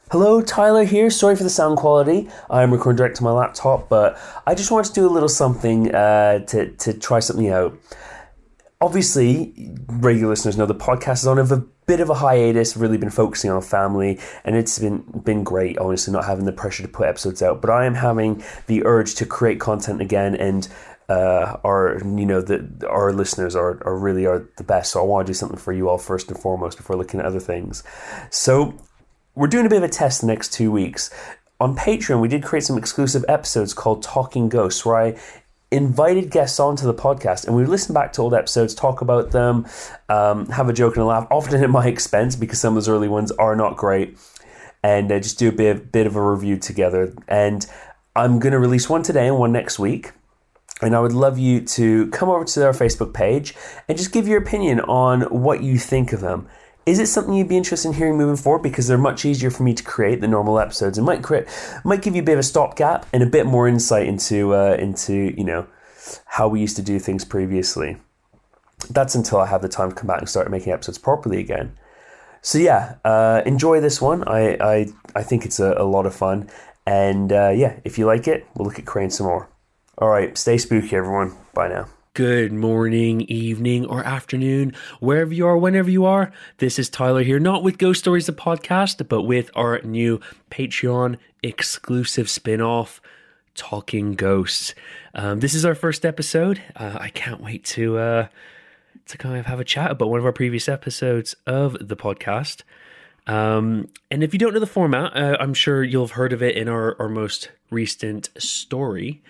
Hello, Tyler here. Sorry for the sound quality. I'm recording direct to my laptop, but I just wanted to do a little something to try something out. Obviously, regular listeners know the podcast is on a bit of a hiatus, really been focusing on family, and it's been great, honestly, not having the pressure to put episodes out. But I am having the urge to create content again, and our listeners are the best. So I want to do something for you all first and foremost before looking at other things. So we're doing a bit of a test the next 2 weeks. On Patreon, we did create some exclusive episodes called Talking Ghosts, where I invited guests onto the podcast, and we listen back to old episodes, talk about them, have a joke and a laugh, often at my expense because some of those early ones are not great, and just do a bit of a review together. And I'm going to release one today and one next week. And I would love you to come over to our Facebook page and just give your opinion on what you think of them. Is it something you'd be interested in hearing moving forward? Because they're much easier for me to create than normal episodes. It might give you a bit of a stopgap and a bit more insight into how we used to do things previously. That's until I have the time to come back and start making episodes properly again. So yeah, enjoy this one. I think it's a lot of fun. And if you like it, we'll look at creating some more. All right, stay spooky, everyone. Bye now. Good morning, evening, or afternoon, wherever you are, whenever you are. This is Tyler here, not with Ghost Stories, the podcast, but with our new Patreon exclusive spin-off, Talking Ghosts. This is our first episode. I can't wait to kind of have a chat about one of our previous episodes of the podcast. And if you don't know the format, I'm sure you'll have heard of it in our most recent story.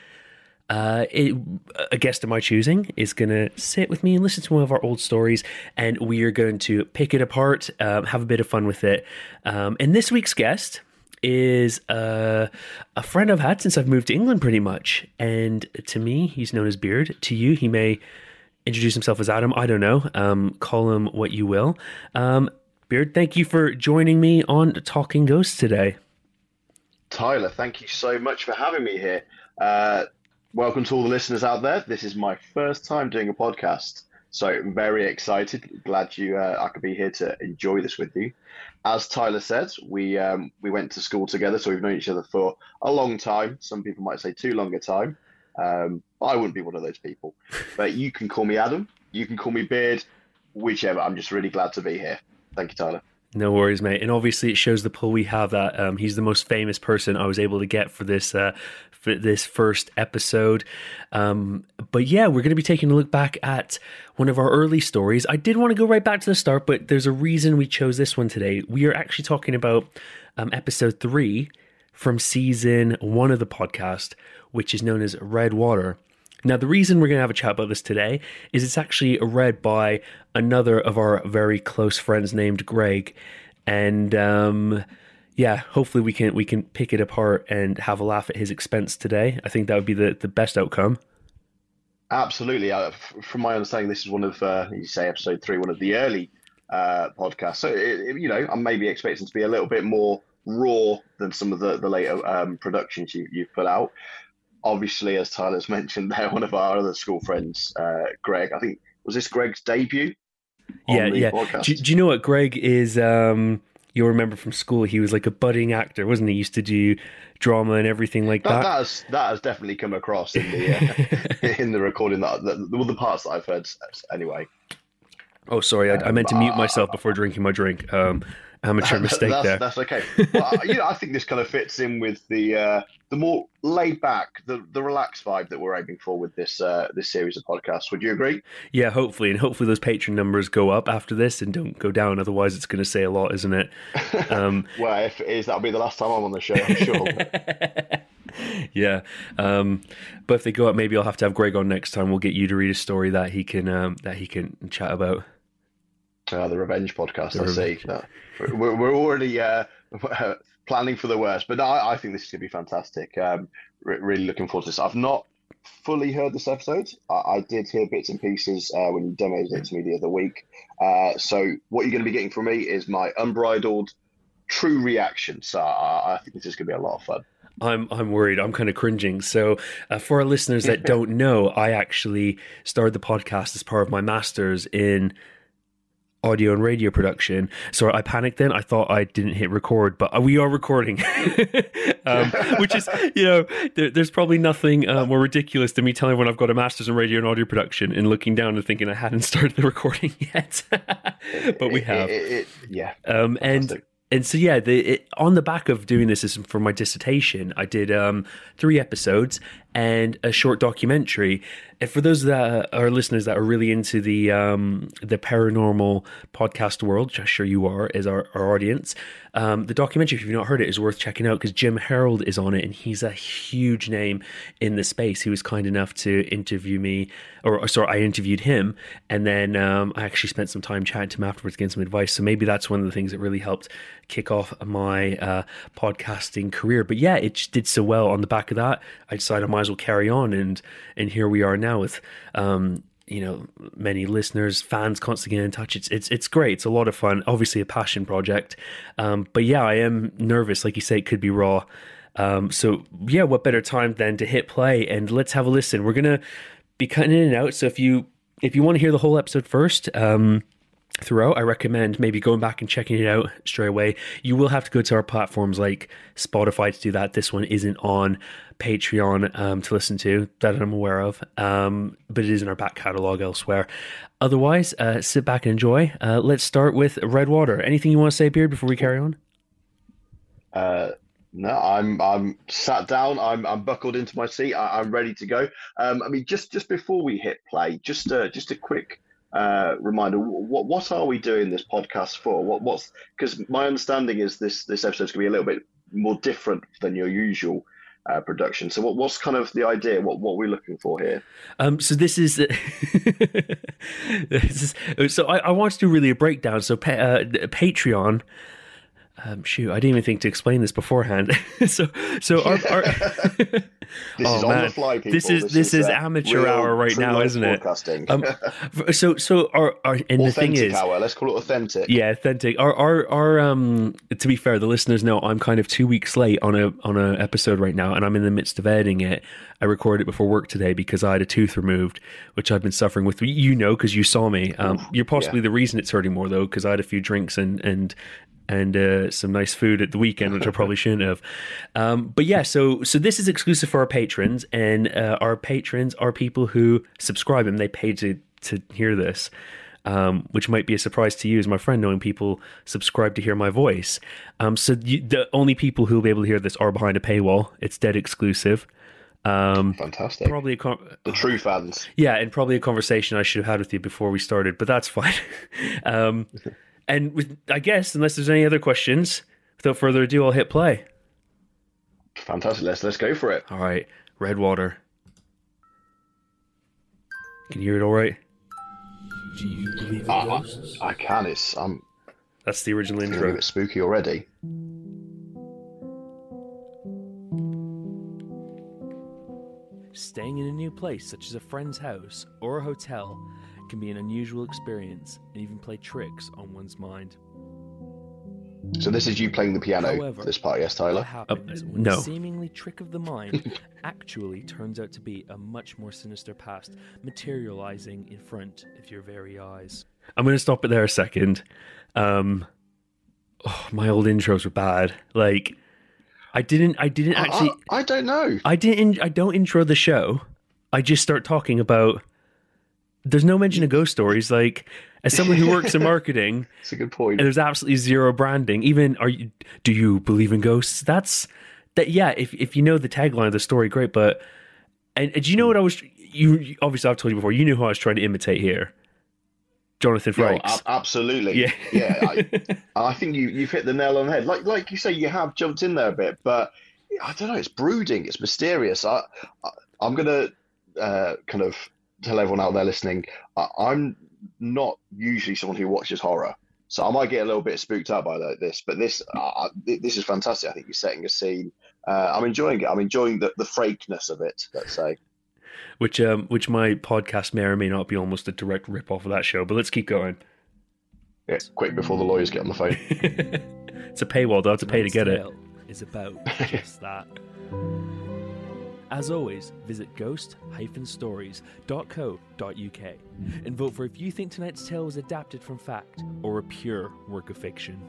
A guest of my choosing is going to sit with me and listen to one of our old stories, and we are going to pick it apart, have a bit of fun with it. And this week's guest is a friend I've had since I've moved to England, pretty much. And to me, he's known as Beard. To you, he may introduce himself as Adam. I don't know. Call him what you will. Beard, thank you for joining me on Talking Ghosts today. Tyler, thank you so much for having me here. Welcome to all the listeners out there. This is my first time doing a podcast, so I'm very excited. Glad I could be here to enjoy this with you. As Tyler said, we went to school together, so we've known each other for a long time. Some people might say too long a time. I wouldn't be one of those people. But you can call me Adam. You can call me Beard. Whichever. I'm just really glad to be here. Thank you, Tyler. No worries, mate. And obviously it shows the pull we have that he's the most famous person I was able to get for this first episode. But yeah, we're going to be taking a look back at one of our early stories. I did want to go right back to the start, but there's a reason we chose this one today. We are actually talking about episode 3 from season 1 of the podcast, which is known as Red Water. Now, the reason we're going to have a chat about this today is it's actually read by another of our very close friends named Greg. And hopefully we can pick it apart and have a laugh at his expense today. I think that would be the best outcome. Absolutely. From my understanding, this is one of, you say episode 3, one of the early podcasts. So, I'm maybe expecting to be a little bit more raw than some of the later productions you've put out. Obviously, as Tyler's mentioned, they're one of our other school friends, Greg. I think, was this Greg's debut on the podcast? Do you know what Greg is? You'll remember from school, he was like a budding actor, wasn't he? He used to do drama and everything like that. That has definitely come across in the in the recording, the parts that I've heard anyway. Oh, sorry, I meant to mute myself before drinking my drink. Amateur mistake there. That's okay. Well, I think this kind of fits in with the more laid back, the relaxed vibe that we're aiming for with this series of podcasts. Would you agree? Yeah, hopefully, and hopefully those Patreon numbers go up after this and don't go down. Otherwise, it's going to say a lot, isn't it? Well, if it is, that'll be the last time I'm on the show, I'm sure. Yeah, but if they go up, maybe I'll have to have Greg on next time. We'll get you to read a story that he can chat about. The revenge podcast. I see. No, we're already planning for the worst, but no, I think this is going to be fantastic. Really looking forward to this. I've not fully heard this episode. I did hear bits and pieces when you demoed it to me the other week. So what you're going to be getting from me is my unbridled, true reaction. So I think this is going to be a lot of fun. I'm worried. I'm kind of cringing. So for our listeners that don't know, I actually started the podcast as part of my master's in audio and radio production. So I panicked then. I thought I didn't hit record, but we are recording. Which is, there's probably nothing more ridiculous than me telling everyone I've got a master's in radio and audio production and looking down and thinking I hadn't started the recording yet. But we have. Yeah. And so, on the back of doing this for my dissertation, I did 3 episodes and a short documentary. And for those that are listeners that are really into the paranormal podcast world, which I'm sure you are, is our audience, the documentary, if you've not heard it, is worth checking out because Jim Harold is on it, and he's a huge name in the space. He was kind enough to interview me, I interviewed him, and then I actually spent some time chatting to him afterwards, getting some advice. So maybe that's one of the things that really helped kick off my podcasting career. But yeah, it just did so well on the back of that. I decided I might as well carry on, and here we are now with many listeners, fans constantly getting in touch. It's great. It's a lot of fun. Obviously a passion project. But yeah, I am nervous. Like you say, it could be raw. So yeah, what better time than to hit play and let's have a listen. We're going to be cutting in and out. So if you want to hear the whole episode first, throughout, I recommend maybe going back and checking it out straight away. You will have to go to our platforms like Spotify to do that. This one isn't on Patreon to listen to, that I'm aware of, but it is in our back catalogue elsewhere. Otherwise, sit back and enjoy. Let's start with Redwater. Anything you want to say, Beard, before we carry on? No, I'm sat down. I'm buckled into my seat. I'm ready to go. Just before we hit play, just a quick reminder. What are we doing this podcast for? What's because my understanding is this episode's gonna be a little bit more different than your usual production. So what's kind of the idea? What are we looking for here? So this is so I want to do really a breakdown. So Patreon. Shoot, I didn't even think to explain this beforehand. so our this is on the fly, people. This is amateur hour right now, isn't it? So our and the thing is, hour. Let's call it authentic. Yeah, authentic. Our to be fair, the listeners know I'm kind of 2 weeks late on a episode right now, and I'm in the midst of editing it. I recorded it before work today because I had a tooth removed, which I've been suffering with. Because you saw me. You're possibly the reason it's hurting more though, because I had a few drinks and some nice food at the weekend, which I probably shouldn't have. But yeah, so this is exclusive for our patrons, and our patrons are people who subscribe and they pay to hear this, which might be a surprise to you as my friend, knowing people subscribe to hear my voice. The only people who will be able to hear this are behind a paywall. It's dead exclusive. Fantastic. Probably the true fans. Yeah, and probably a conversation I should have had with you before we started, but that's fine. And I guess, unless there's any other questions, without further ado, I'll hit play. Fantastic. Let's go for it. All right. Redwater. Can you hear it all right? Do you believe in ghosts? I can. That's the original It's a intro. bit spooky already. Staying in a new place, such as a friend's house or a hotel, can be an unusual experience and even play tricks on one's mind. So this is you playing the piano However, for this part, yes, Tyler? what happens when no. the seemingly trick of the mind actually turns out to be a much more sinister past, materializing in front of your very eyes? I'm going to stop it there a second. My old intros were bad. Like, I didn't actually... I don't know. I don't intro the show. I just start talking about... There's no mention of ghost stories. Like, as someone who works in marketing, It's a good point. and there's absolutely zero branding. Even do you believe in ghosts? Yeah. If you know the tagline of the story, great. But and do you know what I was? You obviously I've told you before. You knew who I was trying to imitate here, Jonathan Frakes. Absolutely. Yeah. I think you've hit the nail on the head. Like you say, you have jumped in there a bit, but I don't know. It's brooding. It's mysterious. I'm gonna kind of tell everyone out there listening. I'm not usually someone who watches horror, so I might get a little bit spooked out by this. But this is fantastic. I think you're setting a scene. I'm enjoying it. I'm enjoying the frakeness of it. Let's say. Which my podcast may or may not be almost a direct rip off of that show. But let's keep going. Yeah, quick before the lawyers get on the phone. It's a paywall. They'll have to pay to get it. Tale is about just that. As always, visit ghost-stories.co.uk and vote for if you think tonight's tale was adapted from fact or a pure work of fiction.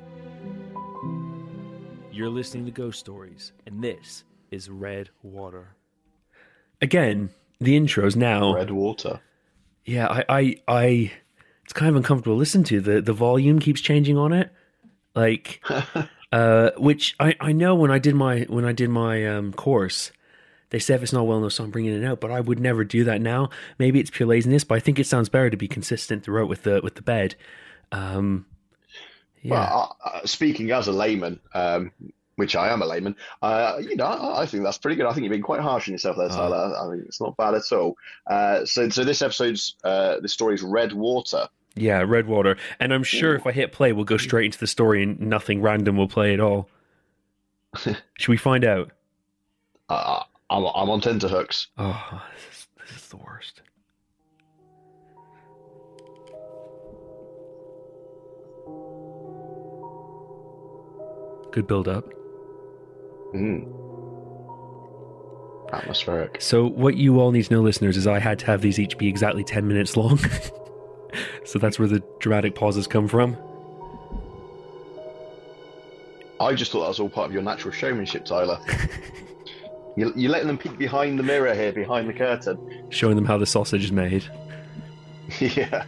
You're listening to Ghost Stories, and this is Red Water. Again, the intro's now... Red Water. Yeah, I it's kind of uncomfortable to listen to. The volume keeps changing on it. Like... which I know when I did my course, they said if it's not well enough, so I'm bringing it out. But I would never do that now. Maybe it's pure laziness, but I think it sounds better to be consistent throughout with the bed. Yeah. Well, speaking as a layman, which I am a layman, I think that's pretty good. I think you've been quite harsh on yourself there, Tyler. I think it's not bad at all. So this episode's the story's Red Water. Yeah, Red Water. And I'm sure if I hit play, we'll go straight into the story and nothing random will play at all. Should we find out? I'm on tenterhooks. Oh, this is the worst. Good build-up. Atmospheric. So what you all need to know, listeners, is I had to have these each be exactly 10 minutes long. So that's where the dramatic pauses come from. I just thought that was all part of your natural showmanship, Tyler. You're letting them peek behind the mirror here, behind the curtain. Showing them how the sausage is made. Yeah.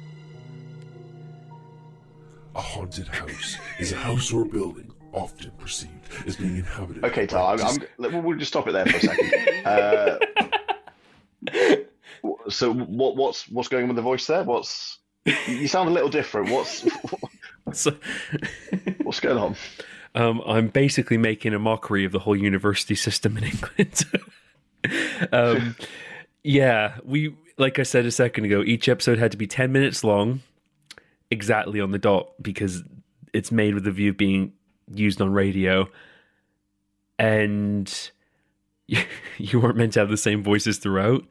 A haunted house is a house or building often perceived as being inhabited. Okay, Tyler, we'll just stop it there for a second. So what's going on with the voice there? You sound a little different. What's going on? I'm basically making a mockery of the whole university system in England. Yeah, like I said a second ago, each episode had to be 10 minutes long, exactly on the dot, because it's made with the view of being used on radio. And you weren't meant to have the same voices throughout.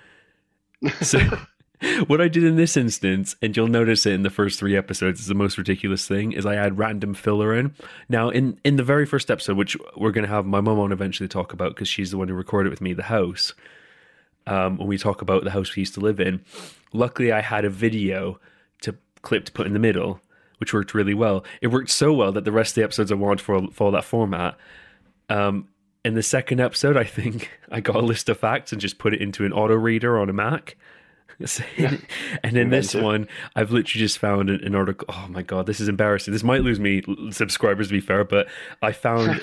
So what I did in this instance, and you'll notice it in the first 3 episodes, is the most ridiculous thing, is I had random filler in. Now, in the very first episode, which we're going to have my mum on eventually talk about, because she's the one who recorded with me, the house, when we talk about the house we used to live in, luckily I had a video to put in the middle, which worked really well. It worked so well that the rest of the episodes I wanted to follow that format. In the second episode, I think I got a list of facts and just put it into an auto reader on a Mac. And in this one, I've literally just found an article. Oh my god, this is embarrassing. This might lose me subscribers, to be fair, but I found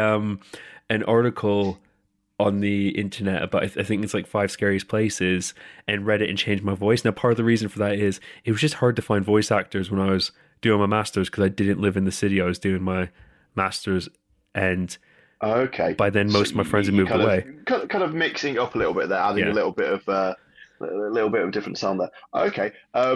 an article on the internet about, I think it's like 5 scariest places, and read it and changed my voice. Now, part of the reason for that is it was just hard to find voice actors when I was doing my masters, because I didn't live in the city I was doing my masters, and okay, by then most of my friends had moved away. Kind of mixing up a little bit there, adding a little bit of different sound there. Okay,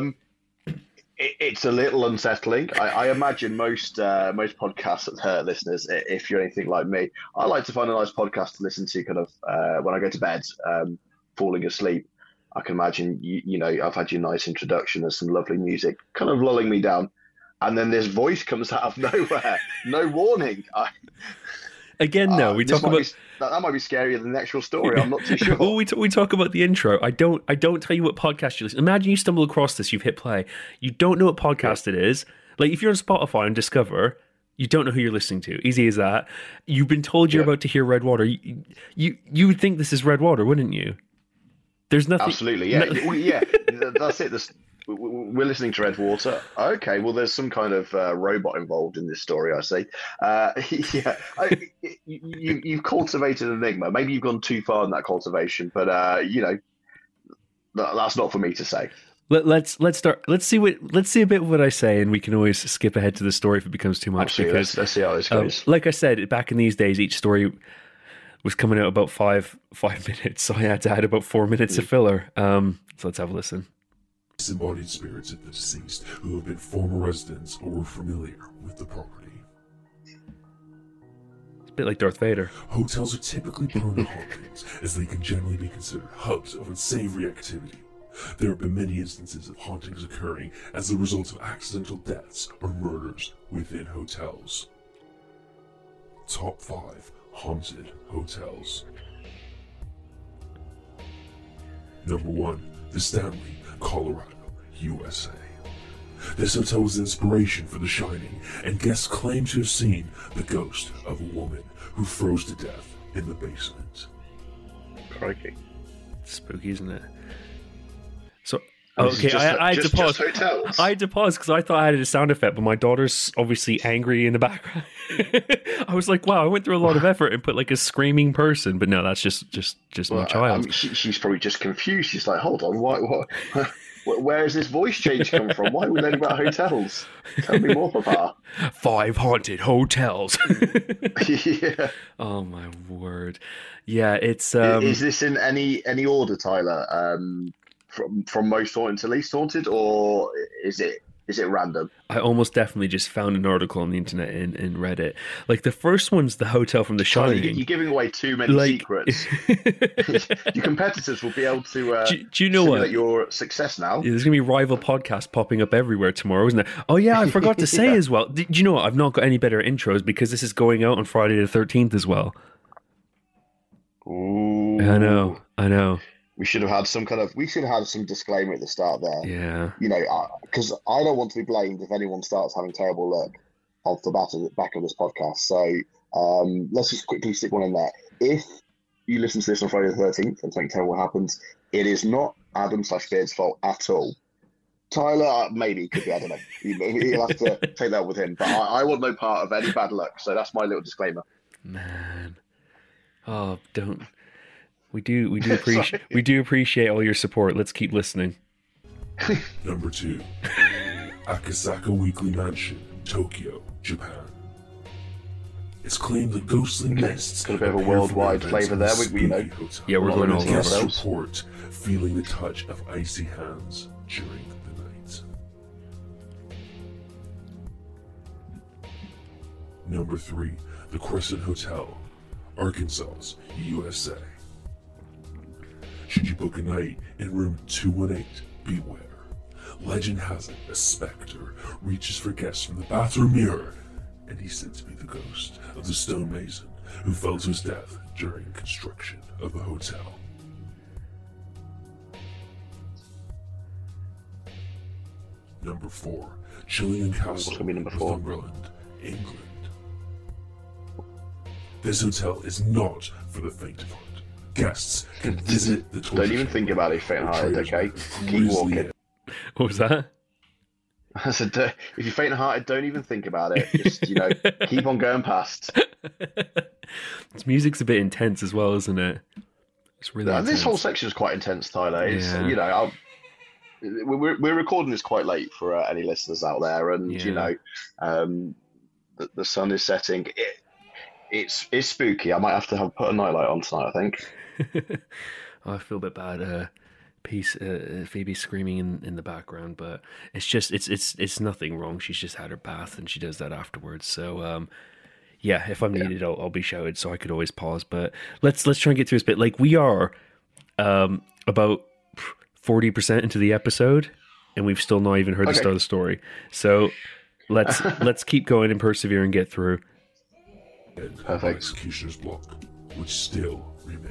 it's a little unsettling. I imagine most podcast listeners, if you're anything like me, I like to find a nice podcast to listen to kind of when I go to bed, falling asleep. I can imagine you know I've had your nice introduction. There's some lovely music, kind of lulling me down, and then this voice comes out of nowhere, no warning. Again, no, we talk about that might be scarier than the actual story. I'm not too sure. Well, we talk about the intro. I don't tell you what podcast you listen. Imagine you stumble across this, you've hit play. You don't know what podcast it is. Like if you're on Spotify and Discover, you don't know who you're listening to. Easy as that. You've been told you're about to hear Red Water. You would think this is Red Water, wouldn't you? There's nothing. Absolutely, yeah, yeah. That's it. We're listening to Red Water. Okay, well, there's some kind of robot involved in this story, I see. Yeah, you've cultivated an enigma. Maybe you've gone too far in that cultivation, but that's not for me to say. Let's start. Let's see a bit of what I say, and we can always skip ahead to the story if it becomes too much. Absolutely. Because let's see how this goes. Like I said, back in these days, each story was coming out about five minutes, so I had to add about 4 minutes of filler. So let's have a listen. Disembodied spirits of the deceased who have been former residents or were familiar with the property. It's a bit like Darth Vader. Hotels are typically prone to hauntings, as they can generally be considered hubs of unsavory activity. There have been many instances of hauntings occurring as the result of accidental deaths or murders within hotels. Top 5 haunted hotels. Number 1. The Stanley, Colorado, USA. This hotel was inspiration for The Shining, and guests claim to have seen the ghost of a woman who froze to death in the basement. Crikey. Spooky, isn't it? So, okay, I had to pause. Hotels. I had to pause because I thought I had a sound effect, but my daughter's obviously angry in the background. I was like, wow, I went through a lot of effort and put like a screaming person, but no, that's just my child. I mean, she's probably just confused. She's like, hold on, what, where has this voice change come from? Why are we learning about hotels? Tell me more, Papa. 5 haunted hotels. Yeah. Oh my word. Yeah, it's Is this in any order, Tyler? From most haunted to least haunted, or is it random? I almost definitely just found an article on the internet and read it. Like the first one's the hotel from The Shining. You're giving away too many secrets. Your competitors will be able to do you know what? Your success now. Yeah, there's going to be rival podcasts popping up everywhere tomorrow, isn't there? Oh yeah, I forgot to say as well. Do you know what? I've not got any better intros because this is going out on Friday the 13th as well. Ooh. I know. We should have had some disclaimer at the start there. Yeah. You know, because I don't want to be blamed if anyone starts having terrible luck off the back of this podcast. So let's just quickly stick one in there. If you listen to this on Friday the 13th and something terrible happens, it is not Adam/Beard's fault at all. Tyler, maybe, could be, I don't know. You'll have to take that with him. But I want no part of any bad luck. So that's my little disclaimer. Man. Oh, don't. We do appreciate all your support. Let's keep listening. Number 2. Akasaka Weekly Mansion, Tokyo, Japan. It's claimed that ghostly mists got a bit of a worldwide flavour there. Yeah, we're going all over. Guests report feeling the touch of icy hands during the night. Number 3. The Crescent Hotel, Arkansas, USA. Should you book a night in room 218, beware. Legend has it a spectre reaches for guests from the bathroom mirror, and he's said to be the ghost of the stonemason who fell to his death during construction of the hotel. Number 4, Chillingham Castle, What's gonna be number 4? Northumberland, England. This hotel is not for the faint of heart. Guests can visit the torture Don't even think about it, faint-hearted, okay? Keep walking. What was that? I said, if you're faint-hearted, don't even think about it. Just, keep on going past. This music's a bit intense as well, isn't it? It's really intense. This whole section is quite intense, Tyler. It's, Yeah. We're recording this quite late for any listeners out there, and Yeah. the sun is setting. It's spooky. I might have to put a nightlight on tonight, I think. Oh, I feel a bit bad. Phoebe screaming in the background, but it's nothing wrong. She's just had her bath and she does that afterwards. So yeah, if I'm needed, I'll be shouted. So I could always pause. But let's try and get through this bit. Like we are about 40% into the episode, and we've still not even heard the start of the story. So let's keep going and persevere and get through. Perfect. Executioner's block, which still remains.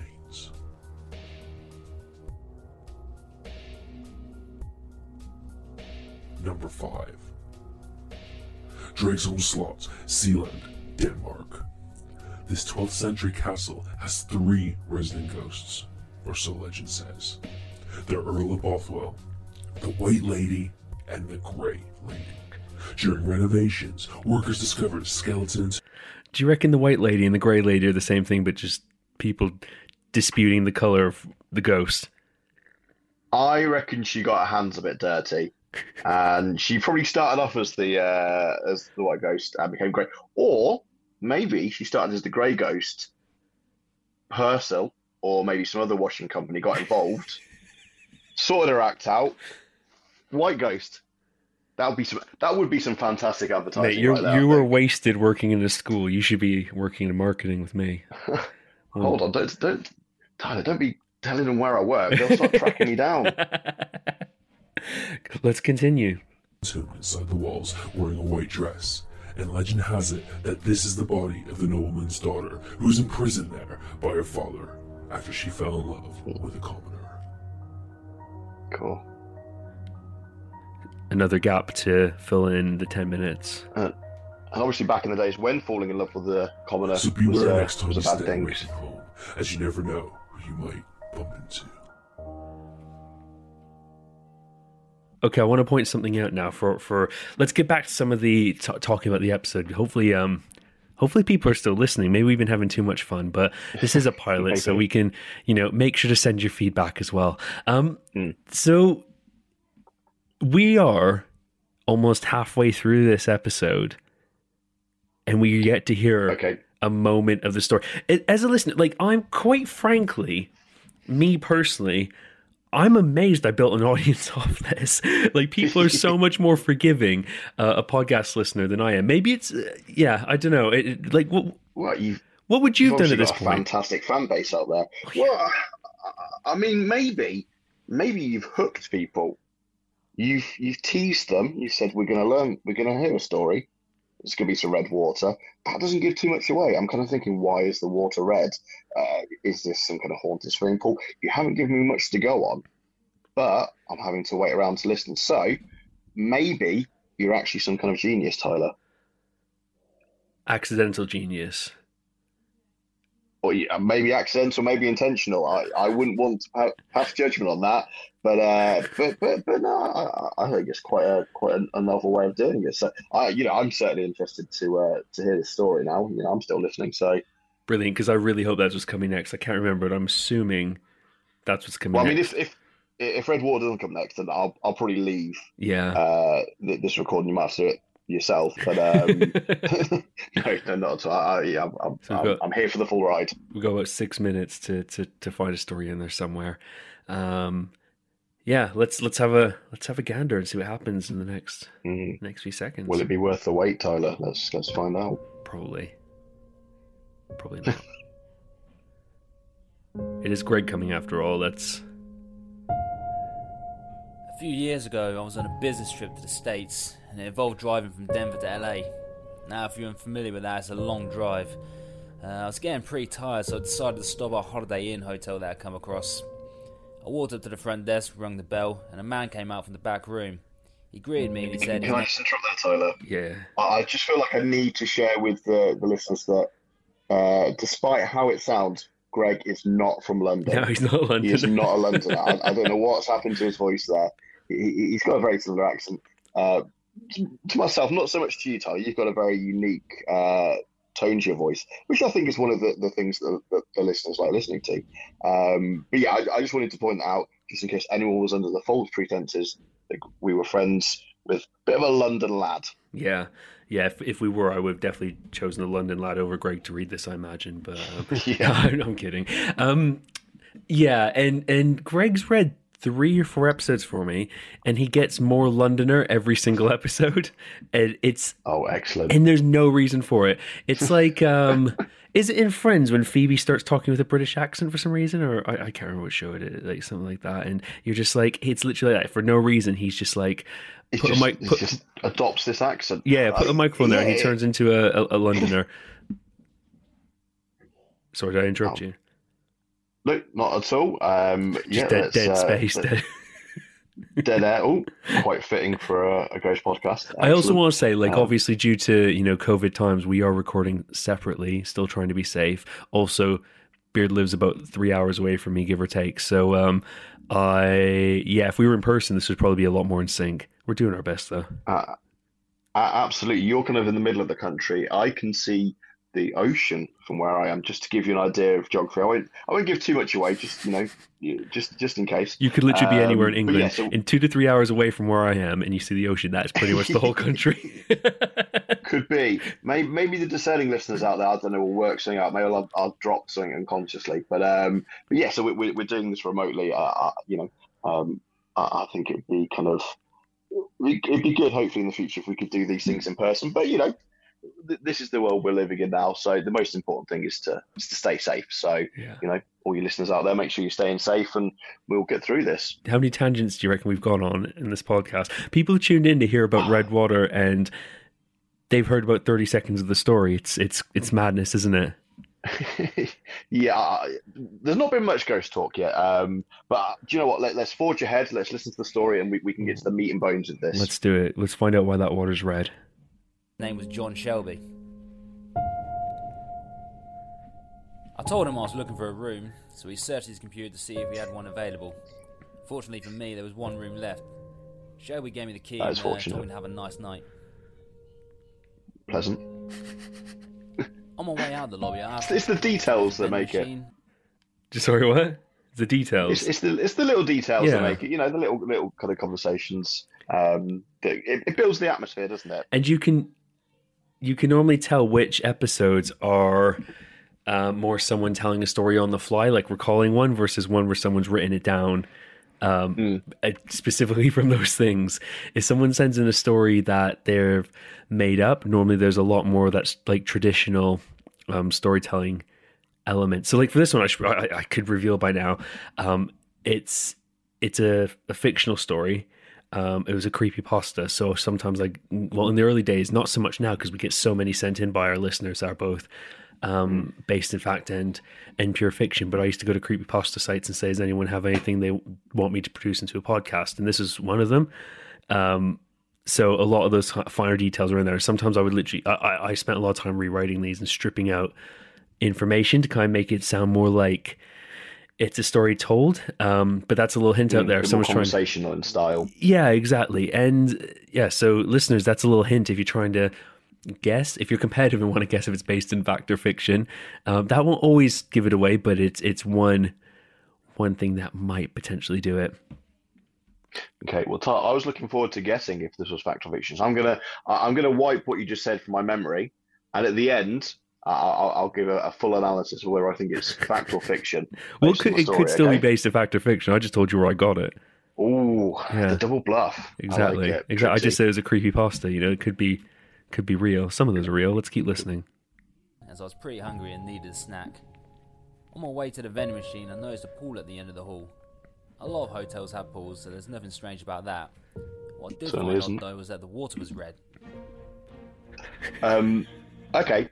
Number 5. Dragsholm Slot, Sealand, Denmark. This 12th century castle has 3 resident ghosts, or so legend says. The Earl of Bothwell, the White Lady, and the Grey Lady. During renovations, workers discovered a skeleton. Do you reckon the White Lady and the Grey Lady are the same thing, but just people disputing the color of the ghost? I reckon she got her hands a bit dirty, and she probably started off as the white ghost and became grey, or maybe she started as the grey ghost. Persil, or maybe some other washing company got involved, sorted her act out. White ghost. That would be some fantastic advertising. Mate, you were wasted working in a school. You should be working in marketing with me. Hold on, don't, Tyler, don't be telling them where I work. They'll start tracking me down. Let's continue. Inside the walls, wearing a white dress, and legend has it that this is the body of the nobleman's daughter, who was imprisoned there by her father after she fell in love with a commoner. Cool. Another gap to fill in the 10 minutes. And obviously, back in the days when falling in love with the commoner So beware next time was you a bad stay thing. away from home, as you never know who you might bump into. Okay, I want to point something out now. For let's get back to some of the talking about the episode. Hopefully people are still listening. Maybe we've been having too much fun, but this is a pilot, so we can, make sure to send your feedback as well. So we are almost halfway through this episode, and we get to hear a moment of the story. As a listener, I'm quite frankly, me personally, I'm amazed I built an audience off this. People are so much more forgiving a podcast listener than I am. Maybe it's, I don't know. What would you have done at this point? Fantastic fan base out there. Well, I mean, maybe you've hooked people. You've teased them. You said we're going to hear a story. It's going to be some red water. That doesn't give too much away. I'm kind of thinking, why is the water red? Is this some kind of haunted swimming pool? You haven't given me much to go on, but I'm having to wait around to listen. So maybe you're actually some kind of genius, Tyler. Accidental genius. Or maybe accidental, maybe intentional. I wouldn't want to pass judgment on that, but no, I think it's quite a novel way of doing it. So I'm certainly interested to hear the story now. I'm still listening. So brilliant, because I really hope that's what's coming next. I can't remember, but I'm assuming that's what's coming next. I mean, if Red Water doesn't come next, then I'll probably leave. Yeah. This recording, you might have to do it yourself, but no, not at all. I'm here for the full ride. We've got about 6 minutes to find a story in there somewhere. Let's have a gander and see what happens in the next few seconds. Will it be worth the wait, Tyler? Let's find out. Probably not. It is Greg coming after all. That's A few years ago, I was on a business trip to the States, and it involved driving from Denver to LA. Now, if you're unfamiliar with that, it's a long drive. I was getting pretty tired, so I decided to stop at a Holiday Inn hotel that I'd come across. I walked up to the front desk, rung the bell, and a man came out from the back room. He greeted me and he said... Can I just interrupt that, Tyler? Yeah. I just feel like I need to share with the listeners that despite how it sounds, Greg is not from London. No, he's not a Londoner. He is not a Londoner. I don't know what's happened to his voice there. He's got a very similar accent. To myself, not so much to you, Tyler. You've got a very unique tone to your voice, which I think is one of the things that the listeners like listening to. But yeah, I just wanted to point that out, just in case anyone was under the false pretenses that we were friends with a bit of a London lad. Yeah. If we were, I would have definitely chosen the London lad over Greg to read this, I imagine. But Yeah. I'm kidding. And Greg's read 3 or 4 episodes for me, and he gets more Londoner every single episode, and it's excellent. And there's no reason for it. It's like is it in Friends when Phoebe starts talking with a British accent for some reason, or I can't remember what show it is, like something like that, and you're just like, it's literally like for no reason. He's just like He just adopts this accent. Yeah, put a microphone there, and he turns into a Londoner. Sorry, did I interrupt you? No, not at all. Dead space. Dead air. Oh, quite fitting for a ghost podcast. I also want to say, obviously due to COVID times, we are recording separately, still trying to be safe. Also, Beard lives about 3 hours away from me, give or take. So, if we were in person, this would probably be a lot more in sync. We're doing our best, though. Absolutely. You're kind of in the middle of the country. I can see the ocean from where I am, just to give you an idea of geography. I won't give too much away, just in case. You could literally be anywhere in England, yeah, so, in 2 to 3 hours away from where I am, and you see the ocean. That's pretty much the whole country. Could be. Maybe the discerning listeners out there, I don't know, will work something out. Maybe I'll drop something unconsciously. But yeah, so we're doing this remotely. I think it'd be good, hopefully, in the future if we could do these things in person. But this is the world we're living in now, so the most important thing is to stay safe. So all your listeners out there, make sure you're staying safe, and we'll get through this. How many tangents do you reckon we've gone on in this podcast? People tuned in to hear about Red Water, and they've heard about 30 seconds of the story. It's madness, isn't it? Yeah, there's not been much ghost talk yet. But do you know what? Let's forge ahead. Let's listen to the story, and we can get to the meat and bones of this. Let's do it. Let's find out why that water's red. His name was John Shelby. I told him I was looking for a room, so he searched his computer to see if he had one available. Fortunately for me, there was one room left. Shelby gave me the key and told me to have a nice night. Pleasant. On my way out the lobby, I asked It's the details that make it. Sorry, what? The details. It's the little details that make it. You know, the little kind of conversations. It builds the atmosphere, doesn't it? And you can normally tell which episodes are more someone telling a story on the fly, like recalling one, versus one where someone's written it down specifically from those things. If someone sends in a story that they're made up, normally there's a lot more that's like traditional storytelling elements. So like for this one, I could reveal by now, it's a fictional story. It was a creepypasta. So sometimes in the early days, not so much now because we get so many sent in by our listeners that are both based in fact and pure fiction. But I used to go to creepypasta sites and say, does anyone have anything they want me to produce into a podcast? And this is one of them. So a lot of those finer details are in there. Sometimes I would literally, I spent a lot of time rewriting these and stripping out information to kind of make it sound more like it's a story told. But that's a little hint out there. More conversational in style. Yeah, exactly. And yeah, so listeners, that's a little hint if you're trying to guess, if you're competitive and want to guess if it's based in fact or fiction. That won't always give it away, but it's one thing that might potentially do it. Okay, well, I was looking forward to guessing if this was fact or fiction. So I'm gonna wipe what you just said from my memory, and at the end, I'll give a full analysis of whether I think it's fact or fiction. Well, it could still be based in fact or fiction. I just told you where I got it. Oh, yeah. The double bluff. Exactly. Exactly. I just said it was a creepypasta. You know, it could be real. Some of those are real. Let's keep listening. As I was pretty hungry and needed a snack. On my way to the vending machine, I noticed a pool at the end of the hall. A lot of hotels have pools, so there's nothing strange about that. What I did find out, though, was that the water was red. Okay.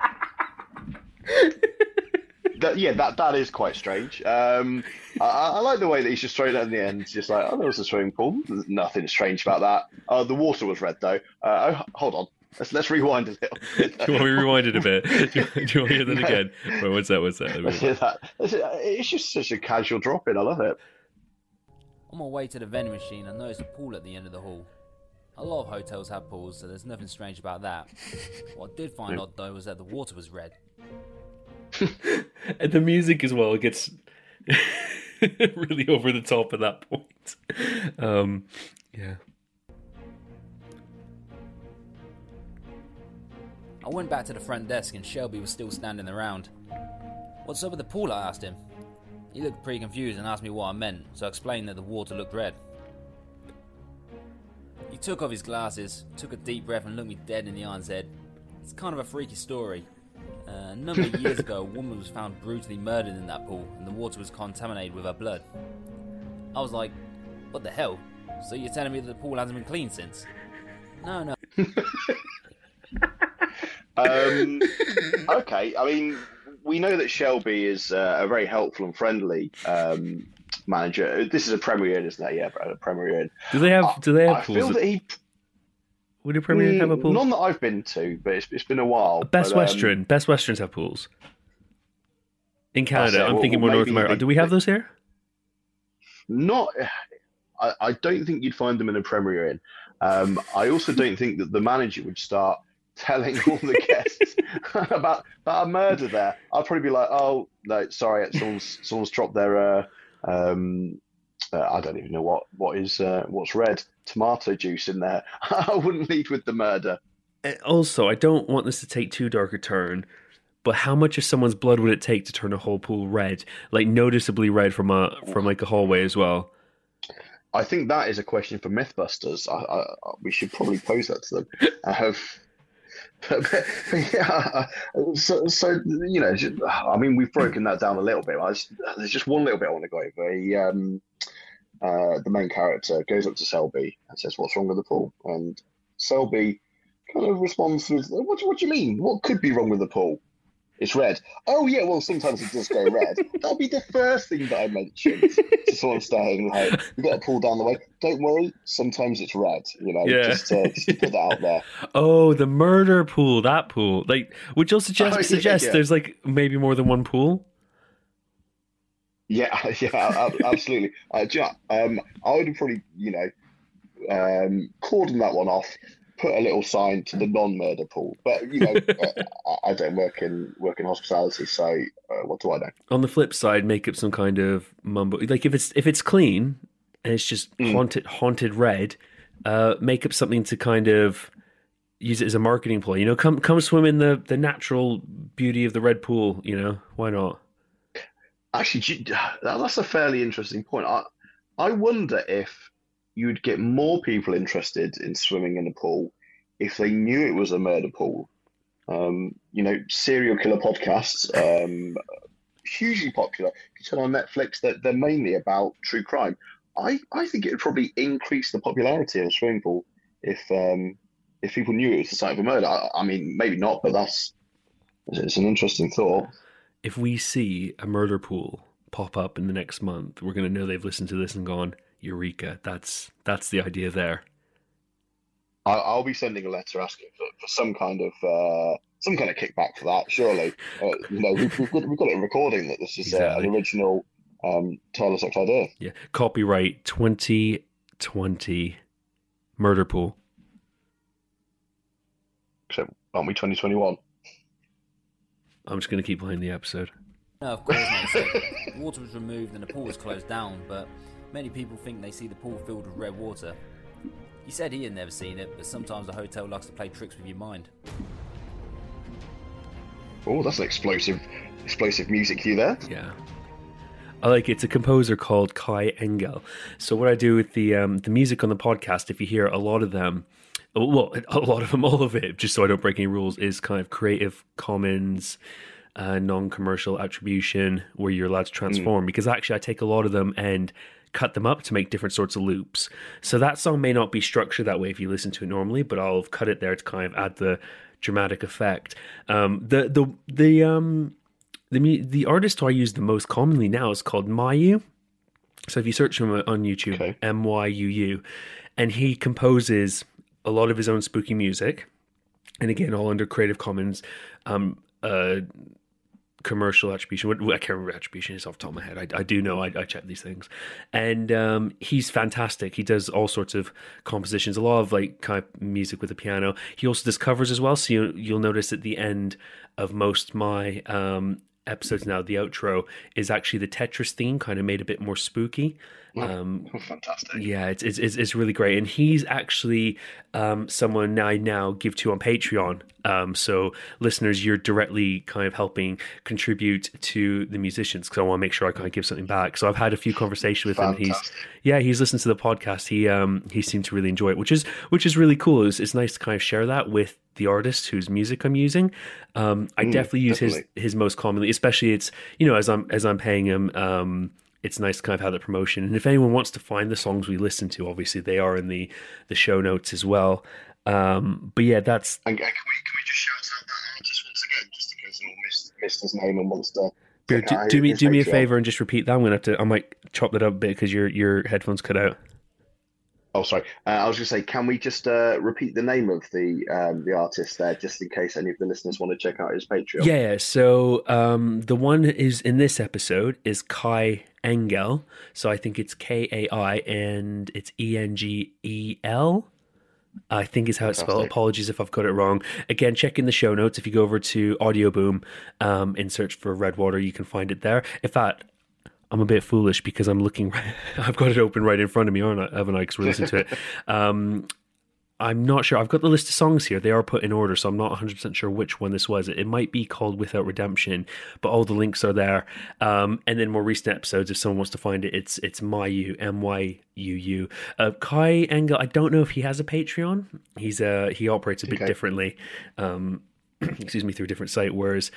That is quite strange. I like the way that he's just straight at the end. It's just like, oh, there was a swimming pool. There's nothing strange about that. The water was red, though. Hold on. Let's rewind a little bit. Do you want me to rewind it a bit? Do you want me to hear that again? Wait, what's that? It's just such a casual drop-in. I love it. On my way to the vending machine, I noticed a pool at the end of the hall. A lot of hotels have pools, so there's nothing strange about that. What I did find odd, though, was that the water was red. And the music as well, it gets really over the top at that point. Yeah. I went back to the front desk and Shelby was still standing around. What's up with the pool? I asked him. He looked pretty confused and asked me what I meant, so I explained that the water looked red. He took off his glasses, took a deep breath and looked me dead in the eye and said, "It's kind of a freaky story. A number of years ago, a woman was found brutally murdered in that pool and the water was contaminated with her blood." I was like, what the hell? So you're telling me that the pool hasn't been cleaned since? No. Okay, I mean, we know that Shelby is a very helpful and friendly manager. This is a Premier Inn, isn't it? Yeah, a Premier Inn. Do they have pools? I feel that would a Premier Inn have a pool? None that I've been to, but it's been a while. Best Westerns have pools. In Canada, I'm thinking more North America. Do we have those here? Not. I don't think you'd find them in a Premier Inn. I also don't think that the manager would start telling all the guests about a murder there. I'd probably be like, oh no, sorry, someone's dropped their I don't even know what's red, tomato juice in there. I wouldn't lead with the murder. Also, I don't want this to take too dark a turn, but how much of someone's blood would it take to turn a whole pool red, like noticeably red from like a hallway as well? I think that is a question for Mythbusters. We should probably pose that to them. But yeah, so you know, I mean, we've broken that down a little bit. There's just one little bit I want to go over. The main character goes up to Selby and says, "What's wrong with the pool?" And Selby kind of responds with, "What do you mean? What could be wrong with the pool?" It's red. Oh yeah, well sometimes it does go red. That'll be the first thing that I mentioned to someone saying, like, "You got a pool down the way. Don't worry, sometimes it's red." Just to put that out there. Oh, the murder pool, that pool. Like, would you suggest Yeah. there's like maybe more than one pool? Yeah, absolutely. I would have probably, cordon that one off, put a little sign to the non-murder pool. But I don't work in hospitality, so what do I know? On the flip side, make up some kind of mumbo. Like if it's clean and it's just haunted red, make up something to kind of use it as a marketing ploy. Come swim in the natural beauty of the red pool. Why not? Actually, that's a fairly interesting point. I wonder if you'd get more people interested in swimming in a pool if they knew it was a murder pool. Serial killer podcasts, hugely popular. If you turn on Netflix, they're mainly about true crime. I think it would probably increase the popularity of a swimming pool if people knew it was the site of a murder. I mean, maybe not, but it's an interesting thought. If we see a murder pool pop up in the next month, we're going to know they've listened to this and gone, Eureka, that's the idea there. I'll be sending a letter asking for some kind of kickback for that. Surely, we've got it in recording that this is an original Tyler Sucks idea. Yeah, copyright 2020 murder pool. Except, aren't we 2021? I'm just going to keep playing the episode. No, of course not. So, the water was removed and the pool was closed down, but many people think they see the pool filled with red water. He said he had never seen it, but sometimes the hotel likes to play tricks with your mind. Oh, that's an explosive music cue there. Yeah. I like it. It's a composer called Kai Engel. So what I do with the music on the podcast, if you hear a lot of them, all of it, just so I don't break any rules, is kind of Creative Commons, non-commercial attribution, where you're allowed to transform. Because actually I take a lot of them and cut them up to make different sorts of loops. So that song may not be structured that way if you listen to it normally, but I'll cut it there to kind of add the dramatic effect. The artist who I use the most commonly now is called Mayu. So if you search him on YouTube, okay. Myuu, and he composes a lot of his own spooky music, and again, all under Creative Commons commercial attribution. I can't remember attribution is off the top of my head. I do know, I check these things. And he's fantastic. He does all sorts of compositions, a lot of like kind of music with the piano. He also does covers as well. So you'll notice at the end of most of my episodes now, the outro is actually the Tetris theme, kind of made a bit more spooky. Fantastic. Yeah, it's really great. And he's actually someone I now give to on Patreon. So listeners, you're directly kind of helping contribute to the musicians, because I want to make sure I kind of give something back. So I've had a few conversations with him. He's listened to the podcast. He seemed to really enjoy it, which is really cool. It's nice to kind of share that with the artist whose music I'm using. I definitely use his most commonly, especially it's, as I'm paying him, it's nice to kind of have that promotion. And if anyone wants to find the songs we listen to, obviously they are in the show notes as well. But yeah, that's... And can we just shout out that artist once again, just in case anyone missed his name and wants to... Do me a favor and just repeat that. I might chop that up a bit because your headphones cut out. Oh, sorry. I was going to say, can we just repeat the name of the artist there, just in case any of the listeners want to check out his Patreon? Yeah. So the one is in this episode is Kai Engel. So I think it's Kai and it's Engel. I think is how it's spelled. Apologies if I've got it wrong. Again, check in the show notes. If you go over to Audio Boom and search for Redwater, you can find it there. In fact, I'm a bit foolish because I'm looking. I've got it open right in front of me, haven't I? Because we're listening to it. I'm not sure. I've got the list of songs here. They are put in order, so I'm not 100% sure which one this was. It might be called Without Redemption, but all the links are there. And then more recent episodes, if someone wants to find it, it's Myuu, Myuu. Kai Engel, I don't know if he has a Patreon. He operates a bit differently. Excuse me, through a different site, whereas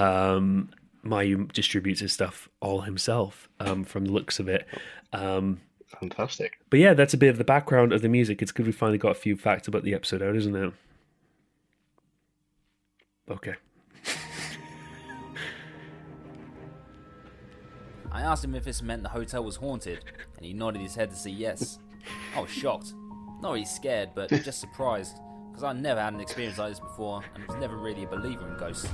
Myuu distributes his stuff all himself, from the looks of it. Fantastic. But yeah, that's a bit of the background of the music. It's good we finally got a few facts about the episode out, isn't it? Okay. I asked him if this meant the hotel was haunted, and he nodded his head to say yes. I was shocked. Not really scared, but just surprised, because I never had an experience like this before, and was never really a believer in ghosts.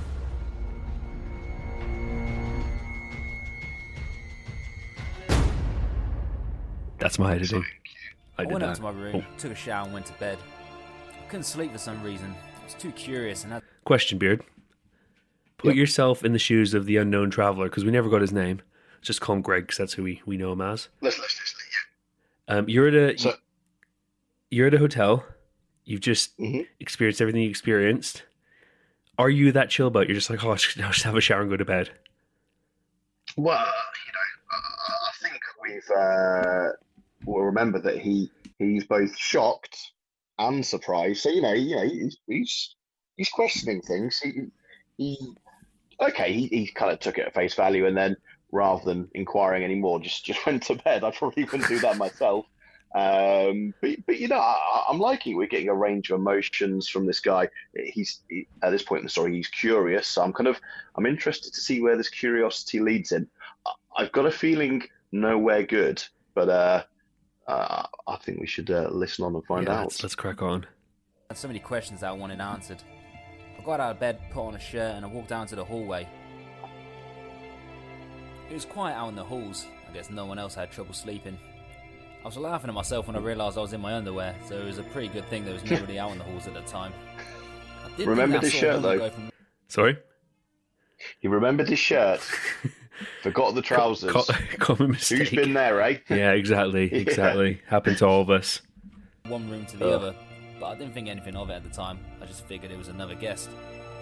That's my editing. I went up to my room, took a shower, and went to bed. I couldn't sleep for some reason. I was too curious and had... Question, Beard. Put yourself in the shoes of the unknown traveller, because we never got his name. Let's just call him Greg, because that's who we know him as. Let's You're at a hotel. You've just experienced everything you experienced. Are you that chill about it? You're just like, oh, I'll just have a shower and go to bed. Well, I think we'll remember that he's both shocked and surprised. So he's questioning things. He kind of took it at face value, and then rather than inquiring anymore, just went to bed. I probably wouldn't do that myself. But I'm liking we're getting a range of emotions from this guy. He's at this point in the story, he's curious. So I'm interested to see where this curiosity leads him. I've got a feeling nowhere good, but I think we should listen on and find out. Let's crack on. I had so many questions that I wanted answered. I got out of bed, put on a shirt, and I walked down to the hallway. It was quiet out in the halls. I guess no one else had trouble sleeping. I was laughing at myself when I realised I was in my underwear, so it was a pretty good thing there was nobody out in the halls at the time. Remembered his shirt, though. Sorry? He remembered his shirt. Forgot the trousers. Common mistake. Who's been there, eh? Yeah, exactly. Happened to all of us. One room to the other, but I didn't think anything of it at the time. I just figured it was another guest.